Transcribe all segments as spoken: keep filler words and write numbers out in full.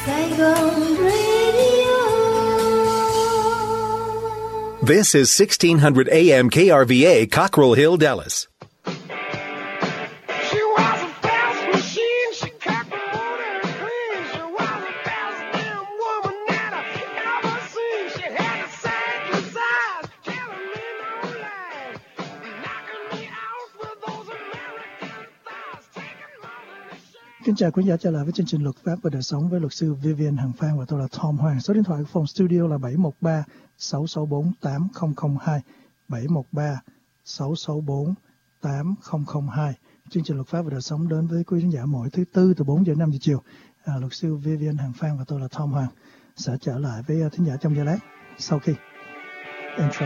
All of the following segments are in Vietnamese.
Saigon Radio. This is sixteen hundred A M K R V A, Cockrell Hill, Dallas. Kính chào quý giả, trở lại với chương trình Luật pháp và đời sống với luật sư Vivian Hằng Phan và tôi là Tom Hoàng. Số điện thoại của phòng studio là bảy một ba sáu sáu bốn tám không không hai, bảy một ba sáu sáu bốn tám không không hai. Chương trình Luật pháp và đời sống đến với quý khán giả mỗi thứ tư từ bốn giờ đến năm giờ chiều. À, luật sư Vivian Hằng Phan và tôi là Tom Hoàng sẽ trở lại với thính giả trong giây lát sau khi intro.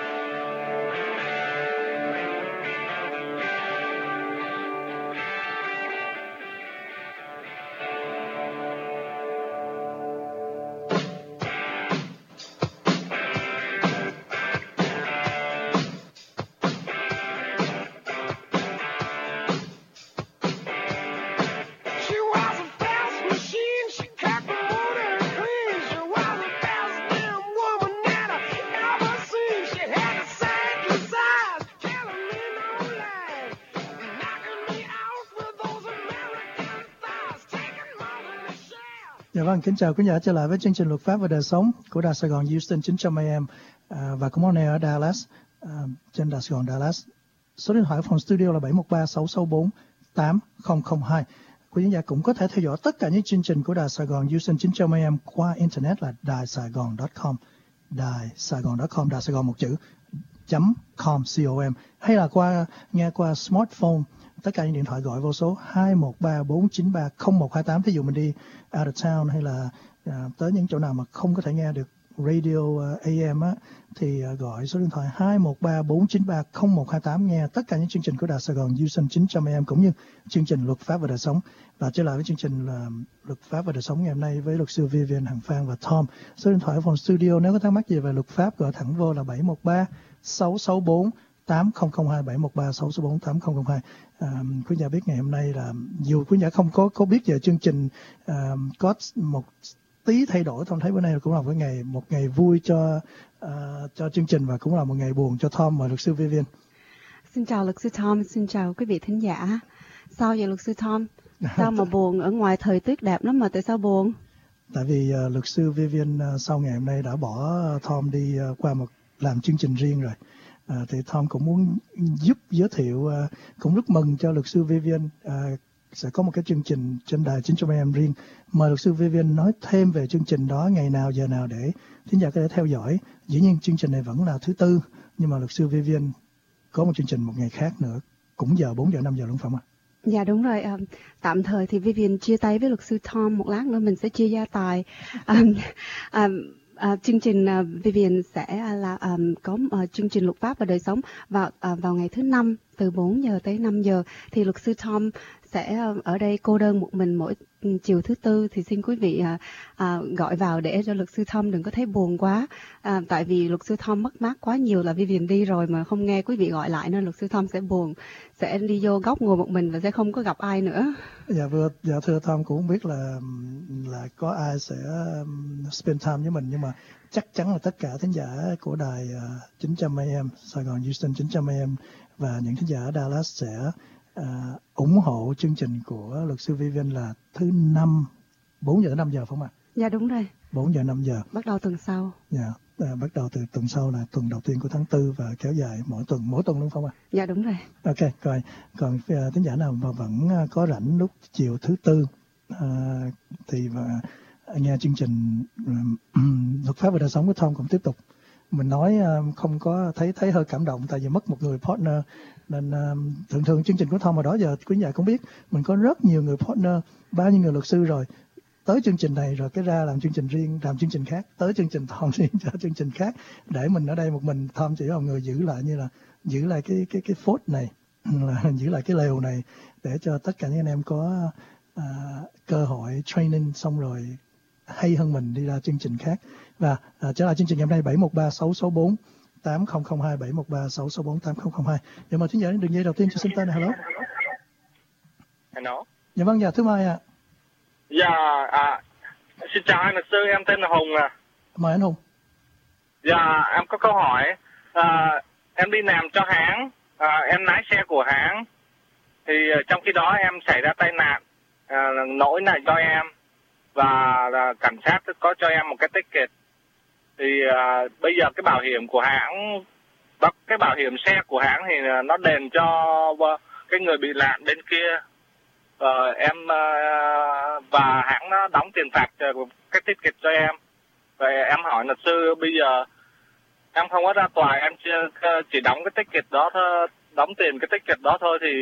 Dạ vâng, kính chào quý giả, trở lại với chương trình Luật pháp và đời sống của Đài Sài Gòn Houston chín trăm A M à, và cũng on air ở Dallas, à, trên Đài Sài Gòn Dallas. Số điện thoại phòng studio là bảy một ba sáu sáu bốn tám không không hai. Quý giả cũng có thể theo dõi tất cả những chương trình của Đài Sài Gòn Houston chín trăm A M qua internet là đài sài gòn chấm com, đài sài gòn chấm com, đài sài gòn một chữ chấm com com, hay là qua nghe qua smartphone. Tất cả những điện thoại gọi vô số hai một ba bốn chín ba không một hai tám. Ví dụ mình đi out of town hay là uh, tới những chỗ nào mà không có thể nghe được radio uh, A M á, thì uh, gọi số điện thoại hai một ba bốn chín ba không một hai tám nghe tất cả những chương trình của Đài Sài Gòn Houston chín trăm A M cũng như chương trình Luật pháp và đời sống. Và trở lại với chương trình là Luật pháp và đời sống ngày hôm nay với luật sư Vivian Hằng Phan và Tom. Số điện thoại phòng studio nếu có thắc mắc gì về luật pháp gọi thẳng vô là bảy một ba sáu sáu bốn tám không không hai, bảy một ba sáu sáu bốn tám không không hai. À, quý giả biết ngày hôm nay là dù quý giả không có có biết về chương trình, à, có một tí thay đổi, Tom thấy bữa nay cũng là một ngày một ngày vui cho uh, cho chương trình và cũng là một ngày buồn cho Tom và luật sư Vivian. Xin chào luật sư Tom, xin chào quý vị thính giả. Sao vậy luật sư Tom? Sao mà buồn? Ở ngoài thời tiết đẹp lắm mà tại sao buồn? Tại vì uh, luật sư Vivian uh, sau ngày hôm nay đã bỏ Tom đi uh, qua một làm chương trình riêng rồi. À, thì Tom cũng muốn giúp giới thiệu, uh, cũng rất mừng cho luật sư Vivian uh, sẽ có một cái chương trình trên đài chín trăm A M riêng. Mời luật sư Vivian nói thêm về chương trình đó, ngày nào, giờ nào để thính giả có thể theo dõi. Dĩ nhiên chương trình này vẫn là thứ tư, nhưng mà luật sư Vivian có một chương trình một ngày khác nữa, cũng giờ bốn giờ, năm giờ đúng không ạ? Dạ đúng rồi, um, tạm thời thì Vivian chia tay với luật sư Tom, một lát nữa mình sẽ chia gia tài. Um, um, Uh, chương trình uh, Vivian sẽ uh, là um, có uh, chương trình luật pháp và đời sống vào uh, vào ngày thứ năm từ bốn giờ tới năm giờ, thì luật sư Tom sẽ uh, ở đây cô đơn một mình mỗi chiều thứ tư. Thì xin quý vị uh, uh, gọi vào để cho luật sư Tom đừng có thấy buồn quá, uh, tại vì luật sư Tom mất mát quá nhiều là Vivian đi rồi mà không nghe quý vị gọi lại nên luật sư Tom sẽ buồn, sẽ đi vô góc ngồi một mình và sẽ không có gặp ai nữa. Dạ vừa dạ thưa Tom, cũng không biết là là có ai sẽ spend time với mình, nhưng mà chắc chắn là tất cả thính giả của đài uh, chín trăm A M Sài Gòn Houston chín trăm A M và những thính giả ở Dallas sẽ uh, ủng hộ chương trình của luật sư Vivian là thứ năm bốn giờ đến năm giờ phải không ạ? Dạ đúng rồi. bốn giờ năm giờ. Bắt đầu tuần sau. Dạ, à, bắt đầu từ tuần sau là tuần đầu tiên của tháng tư và kéo dài mỗi tuần mỗi tuần đúng không ạ? Dạ đúng rồi. Ok, rồi còn uh, thính giả nào mà vẫn uh, có rảnh lúc chiều thứ tư uh, thì và uh, nghe chương trình uh, luật pháp và đời sống của Tom cũng tiếp tục. Mình nói uh, không có thấy thấy hơi cảm động tại vì mất một người partner, nên uh, thường thường chương trình của Tom hồi đó giờ quý nhà cũng biết mình có rất nhiều người partner, bao nhiêu người luật sư rồi tới chương trình này rồi cái ra làm chương trình riêng, làm chương trình khác, tới chương trình Tom riêng cho chương trình khác, để mình ở đây một mình. Tom chỉ là người giữ lại, như là giữ lại cái cái cái phốt này, là giữ lại cái lều này để cho tất cả những anh em có uh, cơ hội training xong rồi hay hơn mình đi ra chương trình khác. Và uh, trở lại chương trình ngày hôm nay bảy một ba sáu sáu bốn tám không không hai, bảy một ba sáu sáu bốn tám không không hai. Dạ mời thính giả đến đường dây đầu tiên cho xin tên. Hello. Hello. Dạ vâng, dạ thưa mời ạ. Dạ, à, Xin chào anh luật sư, em tên là Hùng à. Mời anh Hùng. Dạ, em có câu hỏi. À, em đi làm cho hãng, à, em lái xe của hãng. Thì trong khi đó em xảy ra tai nạn, à, lỗi này cho em. Và à, cảnh sát có cho em một cái ticket. Thì à, bây giờ cái bảo hiểm của hãng, cái bảo hiểm xe của hãng thì nó đền cho cái người bị nạn bên kia. Ờ, em uh, và hãng nó đóng tiền phạt cái ticket cho em. Vậy em hỏi luật sư, bây giờ em không có ra tòa, em chỉ, chỉ đóng cái ticket đó thôi, đóng tiền cái ticket đó thôi thì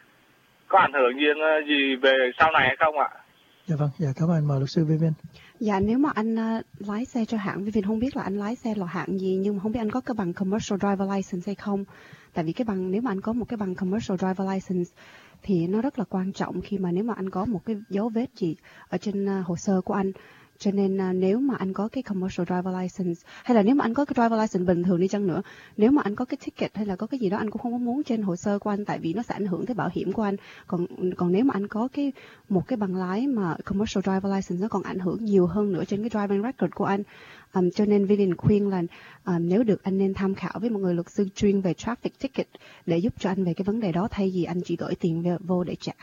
có ảnh hưởng gì, gì về sau này hay không ạ? Dạ vâng, dạ cảm ơn, mời luật sư Vivian. Dạ, nếu mà anh uh, lái xe cho hãng, Vivian không biết là anh lái xe là hãng gì, nhưng mà không biết anh có cái bằng commercial driver license hay không. Tại vì cái bằng, nếu mà anh có một cái bằng commercial driver license thì nó rất là quan trọng khi mà nếu mà anh có một cái dấu vết gì ở trên uh, hồ sơ của anh. Cho nên uh, nếu mà anh có cái commercial driver license, hay là nếu mà anh có cái driver license bình thường đi chăng nữa, nếu mà anh có cái ticket hay là có cái gì đó anh cũng không có muốn trên hồ sơ của anh, tại vì nó sẽ ảnh hưởng tới bảo hiểm của anh. Còn còn nếu mà anh có cái một cái bằng lái mà commercial driver license nó còn ảnh hưởng nhiều hơn nữa trên cái driving record của anh. Um, cho nên Vivian khuyên là um, nếu được anh nên tham khảo với một người luật sư chuyên về traffic ticket để giúp cho anh về cái vấn đề đó, thay vì anh chỉ gửi tiền về, vô để trả.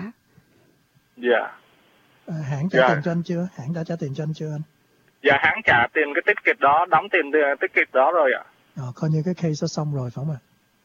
Dạ. Yeah. À, hãng trả yeah. tiền cho anh chưa? Hãng đã trả tiền cho anh chưa anh? Dạ, hãng trả tiền cái ticket đó, đóng tiền ticket đó rồi ạ. Ờ, coi như cái case đó xong rồi phải không ạ?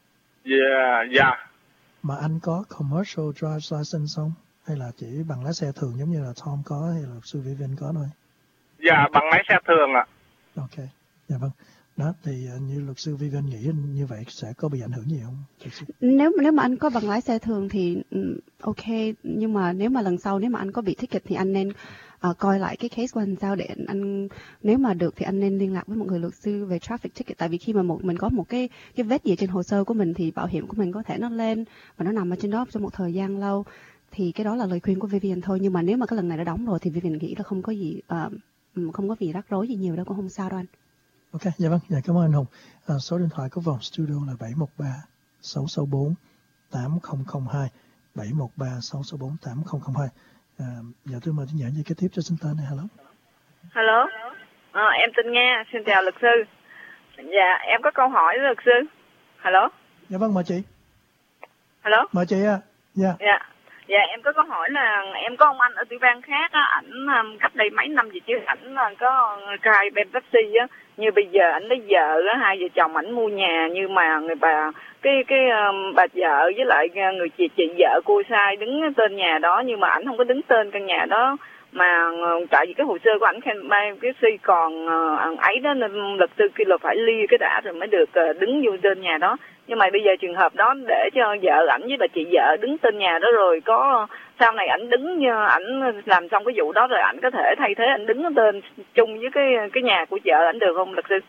Dạ, dạ. Mà anh có commercial driver's license không? Hay là chỉ bằng lái xe thường giống như là Tom có hay là luật sư Vivian có thôi? Dạ, bằng lái xe thường ạ. Ok, dạ vâng. Đó, thì uh, như luật sư Vivian nghĩ như vậy sẽ có bị ảnh hưởng gì không? Nếu nếu mà anh có bằng lái xe thường thì um, ok, nhưng mà nếu mà lần sau nếu mà anh có bị ticket thì anh nên uh, coi lại cái case của anh sao để anh, anh nếu mà được thì anh nên liên lạc với một người luật sư về traffic ticket, tại vì khi mà một mình có một cái cái vết gì trên hồ sơ của mình thì bảo hiểm của mình có thể nó lên và nó nằm ở trên đó trong một thời gian lâu, thì cái đó là lời khuyên của Vivian thôi. Nhưng mà nếu mà cái lần này đã đóng rồi thì Vivian nghĩ là không có gì uh, không có gì rắc rối gì nhiều đâu, cũng không sao đâu anh. Ok, dạ vâng, dạ cảm ơn anh Hùng. À, số điện thoại của vòng studio là bảy một ba sáu sáu bốn tám không không hai, bảy một ba sáu sáu bốn tám không không hai. À, dạ tôi mời thính giả gì kế tiếp cho xin tên này. Hello. Hello. À, em tên Nga, xin chào luật sư. Dạ, em có câu hỏi với luật sư. Hello. Dạ vâng, mời chị. Hello. Mời chị à. Dạ. Dạ. Dạ, em có câu hỏi là em có ông anh ở tiểu bang khác á, ảnh cách đây mấy năm gì chứ ảnh có cai bankruptcy á, như bây giờ ảnh lấy vợ á, hai vợ chồng ảnh mua nhà, nhưng mà người bà cái cái um, bà vợ với lại người chị chị vợ cô sai đứng tên nhà đó, nhưng mà ảnh không có đứng tên căn nhà đó, mà tại vì cái hồ sơ của ảnh khen cái si còn uh, ấy đó, nên luật sư kia là phải ly cái đã rồi mới được uh, đứng vô tên nhà đó. Nhưng mà bây giờ trường hợp đó để cho vợ ảnh với bà chị vợ đứng tên nhà đó, rồi có sau này ảnh đứng ảnh làm xong cái vụ đó rồi ảnh có thể thay thế ảnh đứng tên chung với cái cái nhà của vợ ảnh được không luật sư?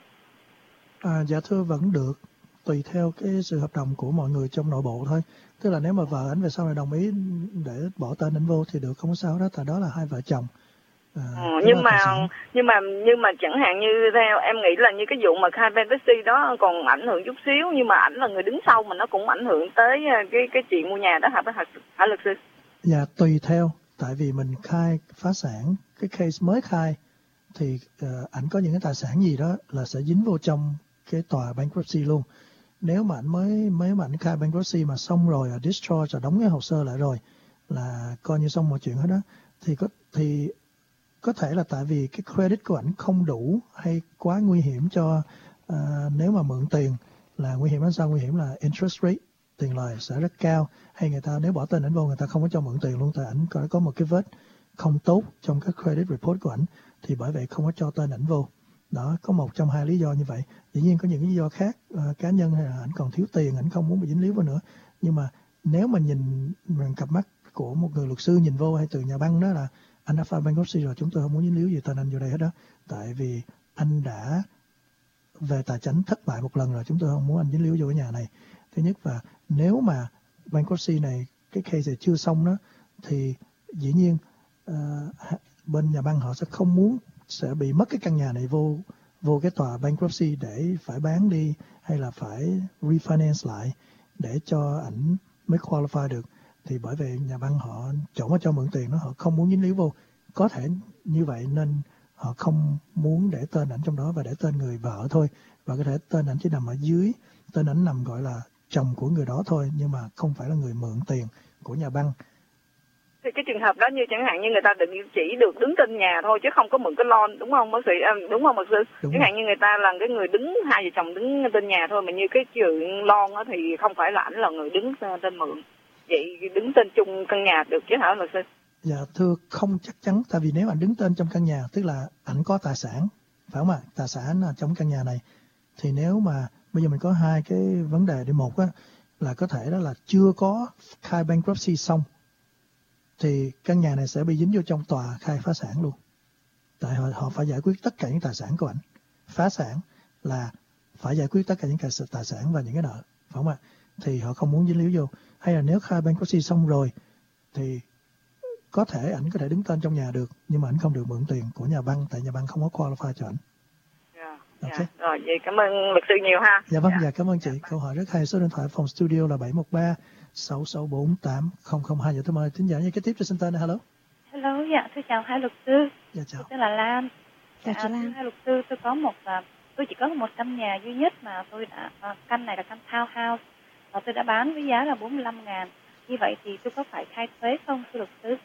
À, dạ thưa vẫn được, tùy theo cái sự hợp đồng của mọi người trong nội bộ thôi. Tức là nếu mà vợ ảnh về sau này đồng ý để bỏ tên ảnh vô thì được, không có sao đó, tại đó là hai vợ chồng. À, ừ, nhưng mà nhưng mà nhưng mà chẳng hạn như theo em nghĩ là như cái vụ mà khai bankruptcy đó còn ảnh hưởng chút xíu, nhưng mà ảnh là người đứng sau mà nó cũng ảnh hưởng tới cái cái chuyện mua nhà đó hả hả, hả luật sư? Dạ tùy theo, tại vì mình khai phá sản, cái case mới khai thì uh, ảnh có những cái tài sản gì đó là sẽ dính vô trong cái tòa bankruptcy luôn. Nếu mà ảnh mới mới mà ảnh khai bankruptcy mà xong rồi, uh, discharge rồi đóng cái hồ sơ lại rồi là coi như xong mọi chuyện hết đó, thì có thì có thể là tại vì cái credit của ảnh không đủ hay quá nguy hiểm cho uh, nếu mà mượn tiền là nguy hiểm. Đến sao nguy hiểm là interest rate, tiền lời sẽ rất cao, hay người ta nếu bỏ tên ảnh vô người ta không có cho mượn tiền luôn, tại ảnh có, có một cái vết không tốt trong cái credit report của ảnh, thì bởi vậy không có cho tên ảnh vô. Đó, có một trong hai lý do như vậy. Dĩ nhiên có những lý do khác, uh, cá nhân hay là ảnh còn thiếu tiền, ảnh không muốn bị dính líu vào nữa. Nhưng mà nếu mà nhìn bằng cặp mắt của một người luật sư nhìn vô hay từ nhà băng đó là anh đã file bankruptcy rồi, chúng tôi không muốn dính líu gì tên anh vô đây hết đó. Tại vì anh đã về tài chính thất bại một lần rồi, chúng tôi không muốn anh dính líu vô cái nhà này. Thứ nhất, và nếu mà bankruptcy này, cái case này chưa xong đó, thì dĩ nhiên uh, bên nhà băng họ sẽ không muốn sẽ bị mất cái căn nhà này vô vô cái tòa bankruptcy để phải bán đi hay là phải refinance lại để cho ảnh mới qualify được. Thì bởi vậy nhà băng họ chỗ mà cho mượn tiền đó họ không muốn dính líu vô. Có thể như vậy nên họ không muốn để tên ảnh trong đó và để tên người vợ thôi, và có thể tên ảnh chỉ nằm ở dưới, tên ảnh nằm gọi là chồng của người đó thôi, nhưng mà không phải là người mượn tiền của nhà băng. Thì cái trường hợp đó như chẳng hạn như người ta định chỉ được đứng tên nhà thôi chứ không có mượn cái loan, đúng không bác sĩ? À, đúng không bác sĩ? Đúng chẳng rồi. hạn như người ta là cái người đứng, hai vợ chồng đứng tên nhà thôi, mà như cái chuyện loan đó thì không phải là ảnh là người đứng tên mượn. Vậy đứng tên chung căn nhà được chứ hả luật sư? Dạ thưa, không chắc chắn, tại vì nếu ảnh đứng tên trong căn nhà tức là ảnh có tài sản, phải không ạ? Tài sản ở trong căn nhà này, thì nếu mà bây giờ mình có hai cái vấn đề. Để một á, là có thể đó là chưa có khai bankruptcy xong thì căn nhà này sẽ bị dính vô trong tòa khai phá sản luôn. Tại họ, họ phải giải quyết tất cả những tài sản của ảnh. Phá sản là phải giải quyết tất cả những cái tài sản và những cái nợ, phải không ạ? Thì họ không muốn dính líu vô. Hay là nếu khai bankruptcy xong rồi thì có thể ảnh có thể đứng tên trong nhà được, nhưng mà ảnh không được mượn tiền của nhà băng, tại nhà băng không có qualify cho ảnh. Yeah, Okay. yeah. Rồi, vậy cảm ơn luật sư nhiều ha. Dạ vâng, Yeah. dạ cảm ơn chị. Câu hỏi rất hay. Số điện thoại phòng studio là bảy một ba sáu sáu bốn tám không không hai. Dạ tôi mời thính giả như cái tiếp cho xin tên. Hello. Hello, dạ tôi chào hai luật sư. Dạ chào. Tôi tên là Lan. Chào chị Lan. Thưa hai luật sư, tôi có một à, tôi chỉ có một căn nhà duy nhất mà tôi đã à, căn này là căn townhouse và tôi đã bán với giá là bốn mươi lăm ngàn. Như vậy thì tôi có phải khai thuế không thưa luật sư?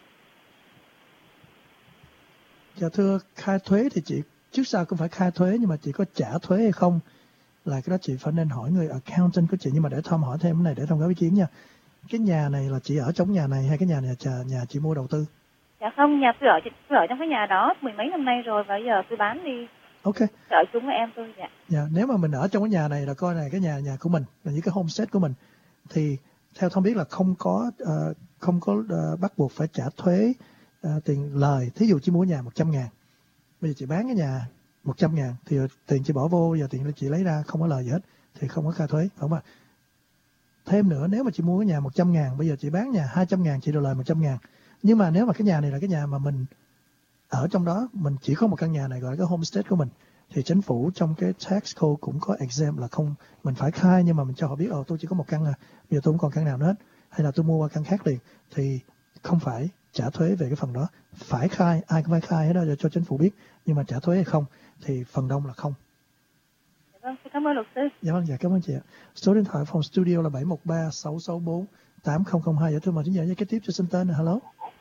Dạ thưa, khai thuế thì chị trước sau cũng phải khai thuế, nhưng mà chị có trả thuế hay không là cái đó chị phải nên hỏi người accountant của chị. Nhưng mà để Tom hỏi thêm cái này để Tom có ý kiến nha. Cái nhà này là chị ở trong nhà này hay cái nhà này là nhà chị mua đầu tư? Dạ không, nhà tôi ở tôi ở trong cái nhà đó mười mấy năm nay rồi và bây giờ tôi bán đi. Ok. Tôi ở chung với em tôi. Dạ. Dạ, nếu mà mình ở trong cái nhà này là coi này cái nhà nhà của mình, là những cái homestead của mình, thì theo Tom biết là không có uh, không có uh, bắt buộc phải trả thuế uh, tiền lời. Thí dụ chị mua nhà một trăm ngàn, bây giờ chị bán cái nhà một trăm ngàn thì tiền chị bỏ vô, giờ tiền chị lấy ra không có lời gì hết thì không có khai thuế, phải không ạ? Thêm nữa, nếu mà chị mua cái nhà một trăm ngàn, bây giờ chị bán nhà hai trăm ngàn, chị được lời một trăm ngàn. Nhưng mà nếu mà cái nhà này là cái nhà mà mình ở trong đó, mình chỉ có một căn nhà này gọi là cái homestead của mình, thì chính phủ trong cái tax code cũng có exempt là không, mình phải khai, nhưng mà mình cho họ biết, ồ tôi chỉ có một căn à, bây giờ tôi không còn căn nào nữa hết, hay là tôi mua qua căn khác liền, thì không phải trả thuế về cái phần đó. Phải khai, ai cũng phải khai hết đó cho chính phủ biết, nhưng mà trả thuế hay không thì phần đông là không. Dạ vâng, cảm ơn luật sư. Dạ vâng, dạ cảm ơn chị ạ. Số điện thoại phòng studio là bảy một ba sáu sáu bốn tám không không hai. Dạ thưa mời thính giả với cái tiếp cho xin tên. Hello.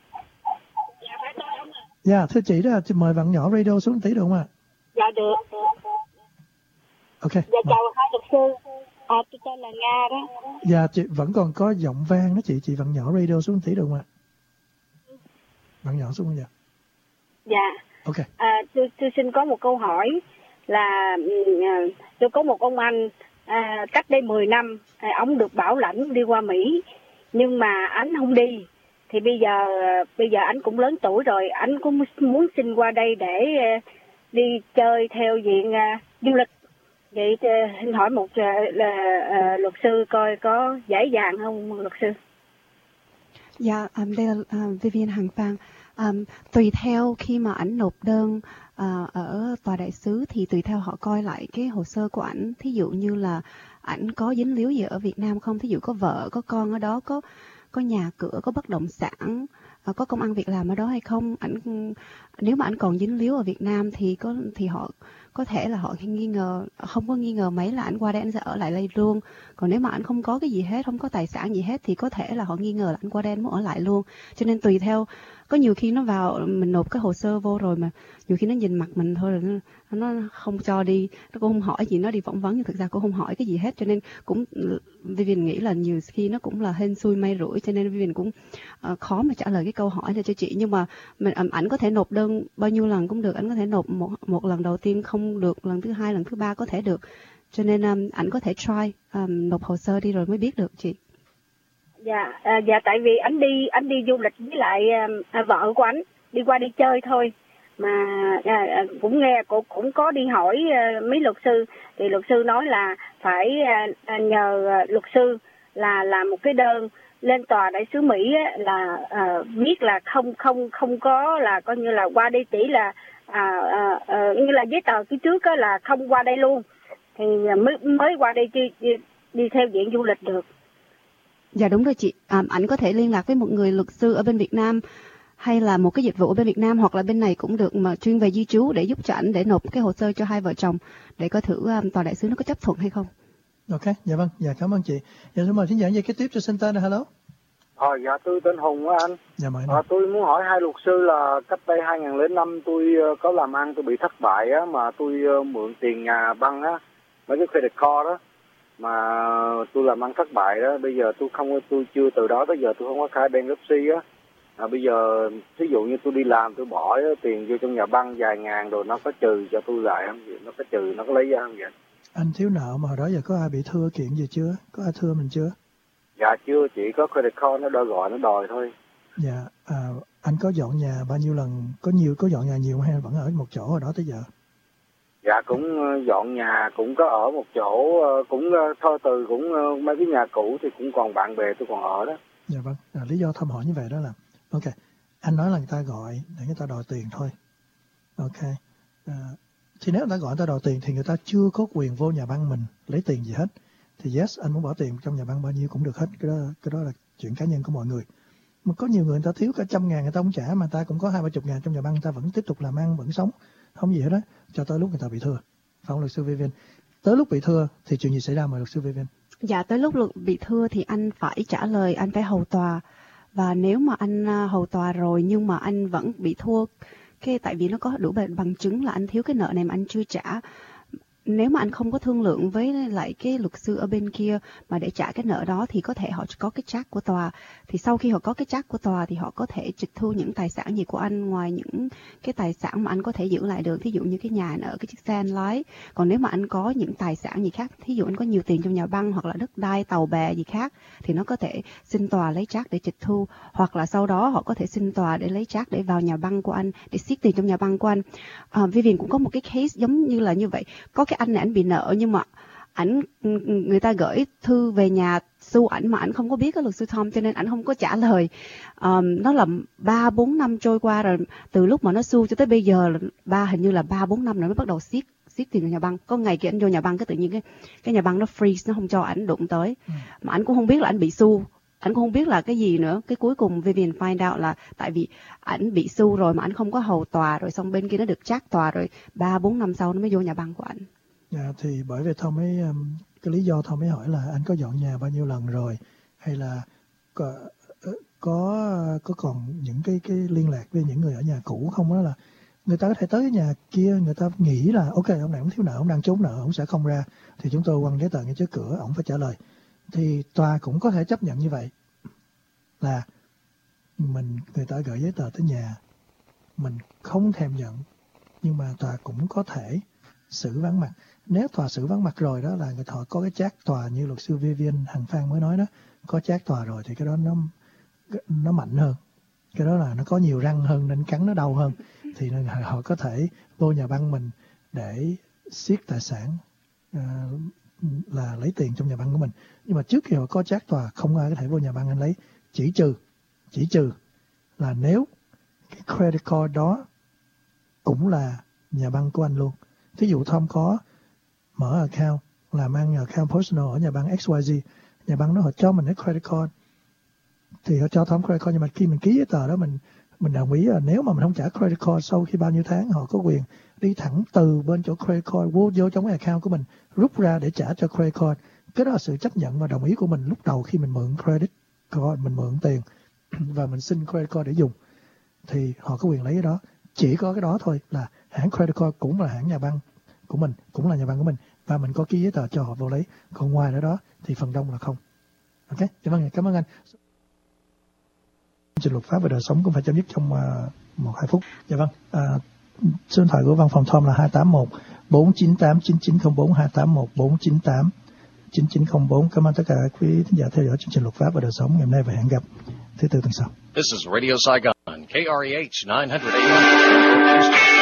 Dạ thưa chị đó, chị mời bạn nhỏ radio xuống tí được không ạ? Dạ được. Ok. Dạ chào hai luật sư. À, tôi tên là Nga đó. Dạ chị vẫn còn có giọng vang đó chị, chị vặn nhỏ radio xuống tí được không ạ? Vặn nhỏ xuống dạ. Dạ. Ok. À, tôi, tôi xin có một câu hỏi là tôi có một ông anh à, cách đây mười năm, à, ông được bảo lãnh đi qua Mỹ, nhưng mà anh không đi. Thì bây giờ bây giờ anh cũng lớn tuổi rồi, anh cũng muốn xin qua đây để đi chơi theo diện uh, du lịch. Vậy uh, xin hỏi một uh, là uh, luật sư coi có dễ dàng không luật sư? Dạ, um, đây là uh, Vivian Hằng Phan. Um, tùy theo khi mà ảnh nộp đơn uh, ở tòa đại sứ thì tùy theo họ coi lại cái hồ sơ của ảnh. Thí dụ như là ảnh có dính líu gì ở Việt Nam không? Thí dụ có vợ, có con ở đó, có có nhà cửa, có bất động sản, uh, có công ăn việc làm ở đó hay không? Ảnh nếu mà ảnh còn dính líu ở Việt Nam thì có thì họ có thể là họ nghi ngờ, không có nghi ngờ mấy là ảnh qua đây ảnh sẽ ở lại đây luôn. Còn nếu mà ảnh không có cái gì hết, không có tài sản gì hết thì có thể là họ nghi ngờ là ảnh qua đây ảnh muốn ở lại luôn. Cho nên tùy theo, có nhiều khi nó vào mình nộp cái hồ sơ vô rồi mà nhiều khi nó nhìn mặt mình thôi rồi nó, nó không cho đi, nó cũng không hỏi gì, nó đi phỏng vấn nhưng thực ra cũng không hỏi cái gì hết. Cho nên cũng Vivian nghĩ là nhiều khi nó cũng là hên xui may rủi, cho nên Vivian cũng uh, khó mà trả lời cái câu hỏi này cho chị. Nhưng mà mình um, ảnh có thể nộp đơn bao nhiêu lần cũng được, ảnh có thể nộp một một lần đầu tiên không được, lần thứ hai, lần thứ ba có thể được. Cho nên um, ảnh có thể try um, nộp hồ sơ đi rồi mới biết được chị. Dạ, à, dạ tại vì anh đi anh đi du lịch với lại à, vợ của anh đi qua đi chơi thôi mà à, cũng nghe cũng cũng có đi hỏi à, mấy luật sư thì luật sư nói là phải à, nhờ à, luật sư là làm một cái đơn lên tòa đại sứ Mỹ á, là à, viết là không không không có là coi như là qua đây chỉ là à, à, à, như là giấy tờ phía trước á, là không qua đây luôn thì mới mới qua đây đi, đi, đi theo diện du lịch được. Dạ đúng rồi chị, à, ảnh có thể liên lạc với một người luật sư ở bên Việt Nam hay là một cái dịch vụ ở bên Việt Nam hoặc là bên này cũng được mà chuyên về di trú để giúp cho ảnh để nộp cái hồ sơ cho hai vợ chồng để coi thử um, tòa đại sứ nó có chấp thuận hay không. Ok, dạ vâng, dạ cảm ơn chị. Dạ xin mời thính giả dây kế tiếp cho xin tên. Hello. Ờ, dạ tôi tên Hùng á anh. Dạ mời. Ờ, tôi muốn hỏi hai luật sư là cách đây hai nghìn lẻ năm tôi uh, có làm ăn tôi bị thất bại á, mà tôi uh, mượn tiền nhà băng á, mấy cái credit card đó, mà tôi làm ăn thất bại đó. Bây giờ tôi không tôi chưa từ đó tới giờ tôi không có khai bankruptcy á. À, bây giờ ví dụ như tôi đi làm tôi bỏ tiền vô trong nhà băng vài ngàn rồi nó có trừ cho tôi lại không vậy? Nó có trừ nó có lấy ra không vậy? Anh thiếu nợ mà hồi đó giờ có ai bị thưa kiện gì chưa? Có ai thưa mình chưa? Dạ chưa, chỉ có credit card nó đòi gọi nó đòi thôi. Dạ, à, anh có dọn nhà bao nhiêu lần? Có nhiều có dọn nhà nhiều hay vẫn ở một chỗ hồi đó tới giờ? Dạ cũng dọn nhà, cũng có ở một chỗ, cũng thơ từ cũng mấy cái nhà cũ thì cũng còn bạn bè tôi còn ở đó. Dạ vâng, à, lý do thăm hỏi như vậy đó là ok, anh nói là người ta gọi để người ta đòi tiền thôi. Ok, à, thì nếu người ta gọi người ta đòi tiền thì người ta chưa có quyền vô nhà băng mình lấy tiền gì hết. Thì yes, anh muốn bỏ tiền trong nhà băng bao nhiêu cũng được hết, cái đó, cái đó là chuyện cá nhân của mọi người. Mà có nhiều người người ta thiếu cả trăm ngàn người ta không trả, mà người ta cũng có hai ba chục ngàn trong nhà băng, người ta vẫn tiếp tục làm ăn, vẫn sống, không gì hết đó, cho tới lúc người ta bị thưa. Phải không luật sư Vivian? Tới lúc bị thưa thì chuyện gì xảy ra mời luật sư Vivian? Dạ, tới lúc bị thưa thì anh phải trả lời, anh phải hầu tòa. Và nếu mà anh hầu tòa rồi nhưng mà anh vẫn bị thua, cái tại vì nó có đủ bằng chứng là anh thiếu cái nợ này mà anh chưa trả. Nếu mà anh không có thương lượng với lại cái luật sư ở bên kia mà để trả cái nợ đó thì có thể họ có cái check của tòa. Thì sau khi họ có cái check của tòa thì họ có thể tịch thu những tài sản gì của anh ngoài những cái tài sản mà anh có thể giữ lại được. Thí dụ như cái nhà nợ, cái chiếc xe anh lái. Còn nếu mà anh có những tài sản gì khác, thí dụ anh có nhiều tiền trong nhà băng hoặc là đất đai, tàu bè gì khác thì nó có thể xin tòa lấy check để tịch thu. Hoặc là sau đó họ có thể xin tòa để lấy check để vào nhà băng của anh, để siết tiền trong nhà băng của anh. À, Vivian cũng có một cái case giống như là như vậy. Có cái anh này anh bị nợ nhưng mà ảnh người ta gửi thư về nhà sue ảnh mà ảnh không có biết cái luật sư Tom, cho nên ảnh không có trả lời. Um, nó là ba bốn năm trôi qua rồi, từ lúc mà nó sue cho tới bây giờ là ba hình như là ba bốn năm rồi mới bắt đầu siết siết tiền vào nhà băng. Có ngày kia anh vô nhà băng cái tự nhiên cái cái nhà băng nó freeze, nó không cho ảnh đụng tới. Ừ. Mà ảnh cũng không biết là ảnh bị sue, ảnh cũng không biết là cái gì nữa. Cái cuối cùng Vivian find out là tại vì ảnh bị sue rồi mà ảnh không có hầu tòa, rồi xong bên kia nó được trác tòa rồi ba bốn năm sau nó mới vô nhà băng của ảnh. Dạ, thì bởi vì Tom mới um, cái lý do Tom mới hỏi là anh có dọn nhà bao nhiêu lần rồi, hay là có có, có còn những cái cái liên lạc với những người ở nhà cũ không? Đó là người ta có thể tới nhà kia, người ta nghĩ là ok ông này ông thiếu nợ, ông đang trốn nợ, ông sẽ không ra, thì chúng tôi quăng giấy tờ ngay trước cửa, ông phải trả lời. Thì tòa cũng có thể chấp nhận như vậy, là mình người ta gửi giấy tờ tới nhà, mình không thèm nhận, nhưng mà tòa cũng có thể xử vắng mặt. Nếu tòa xử vắng mặt rồi đó là người họ có cái check tòa như luật sư Vivian Hằng Phan mới nói đó, có check tòa rồi thì cái đó nó nó mạnh hơn, cái đó là nó có nhiều răng hơn nên cắn nó đau hơn, thì nên họ có thể vô nhà băng mình để siết tài sản, uh, là lấy tiền trong nhà băng của mình. Nhưng mà trước khi họ có check tòa không ai có thể vô nhà băng anh lấy, chỉ trừ chỉ trừ là nếu cái credit card đó cũng là nhà băng của anh luôn. Thí dụ Tom có mở account, làm ăn account personal ở nhà băng ích quai di, nhà băng nó họ cho mình cái credit card, thì họ cho Tom credit card, nhưng mà khi mình ký giấy tờ đó mình mình đồng ý là nếu mà mình không trả credit card sau khi bao nhiêu tháng, họ có quyền đi thẳng từ bên chỗ credit card vô, vô trong cái account của mình, rút ra để trả cho credit card. Cái đó là sự chấp nhận và đồng ý của mình lúc đầu khi mình mượn credit card, mình mượn tiền và mình xin credit card để dùng, thì họ có quyền lấy cái đó. Chỉ có cái đó thôi, là hãng credit card cũng là hãng nhà băng của mình, cũng là nhà băng của mình, và mình có ký giấy tờ cho họ vô lấy. Còn ngoài đó đó thì phần đông là không. Ok, cảm ơn, cảm ơn anh. Chương trình luật pháp và đời sống cũng phải chấm dứt trong uh, một hai phút. Dạ vâng. Uh, số điện thoại của văn phòng Tom là hai tám một bốn chín tám chín chín không bốn, hai tám một bốn chín tám chín chín không bốn. Cảm ơn tất cả quý thính giả theo dõi chương trình luật pháp và đời sống ngày hôm nay, và hẹn gặp thứ tư tuần sau. This is Radio Saigon, K R E H nine hundred A M.